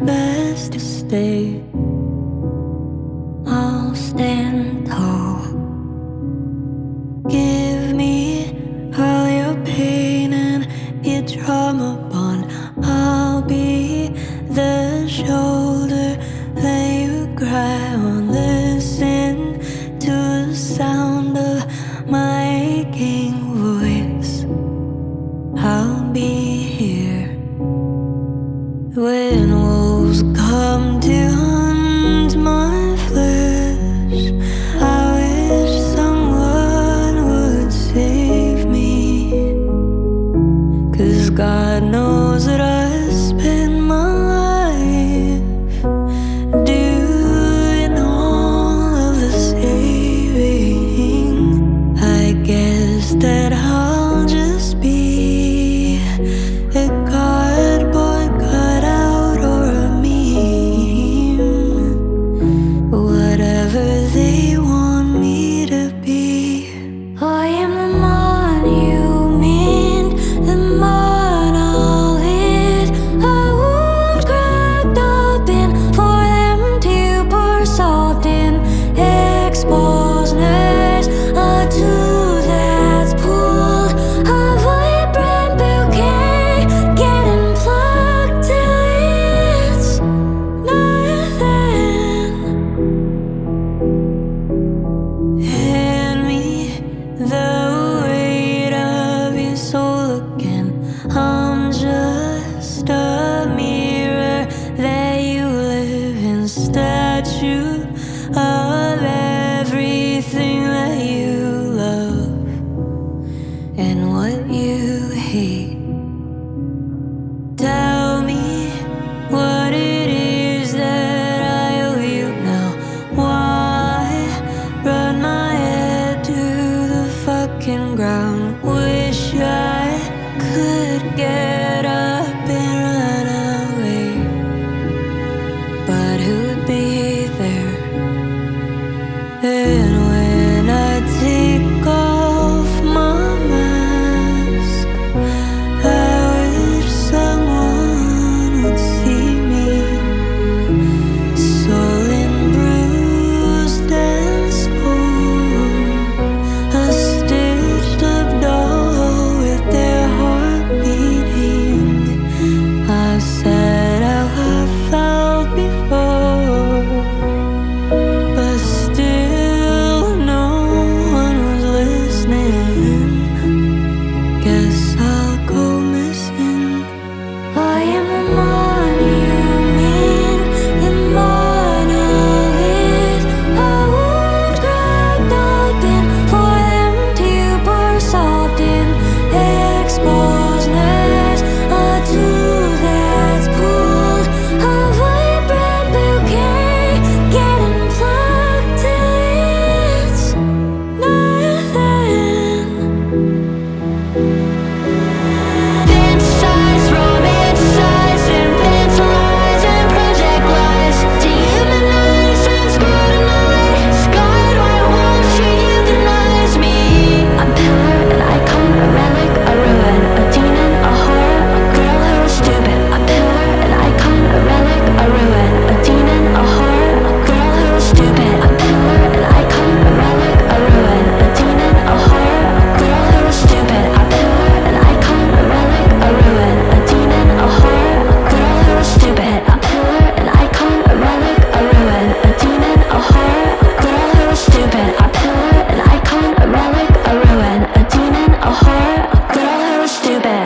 best to stay. I'll stand tall. Give me all your pain and your trauma bond. I'll be the shoulder that you cry on. Listen to the sound of my aching voice. I'll be here when wolves come to hunt my flesh. I wish someone would save me, 'cause God knows that I spend my life doing all of the saving. I guess that I'll just be a cardboard cutout or a meme, whatever they want me to be. I am the monument, the monolith, a wound cracked open for them to pour salt in. Exposed a tooth that's pulled, a vibrant bouquet getting plucked till it's nothing. Hand me the weight of your soul again. I'm just a mirror that you live in, statue of everything that you love and what you hate. Tell me what it is that I owe you now. Why run my head to the fucking ground? Wish I could get up and run away, but who'd be there? And when I take off my mask, I wish someone would see me, sullen, bruised and scorned, a stitched up doll with their heart beating. I've said how I felt before, but still no one was listening. Guess I'll go missing. I am the monument, the monolith, a wound cracked open for them to pour salt in. Exposed a tooth that's pulled, a vibrant bouquet getting plucked till it's nothing. Fantasize, romanticize, infantilize and project lies, dehumanize and scrutinize. God, why won't you euthanize me? A pillar, an icon, a relic, a ruin, a demon, a horror, a girl who is stupid. A pillar, an icon, a relic, a ruin, a demon, a horror, a girl who is stupid. A pillar, an icon, a relic, a ruin, a demon, a horror, a girl who is stupid. A pillar, an icon, a relic, a ruin, a demon, a horror, a girl who is stupid. A pillar, an icon, a relic, a ruin, a demon, a horror, a girl who is stupid. A pillar, an icon, a relic, a ruin, a demon, a horror, a girl who is stupid.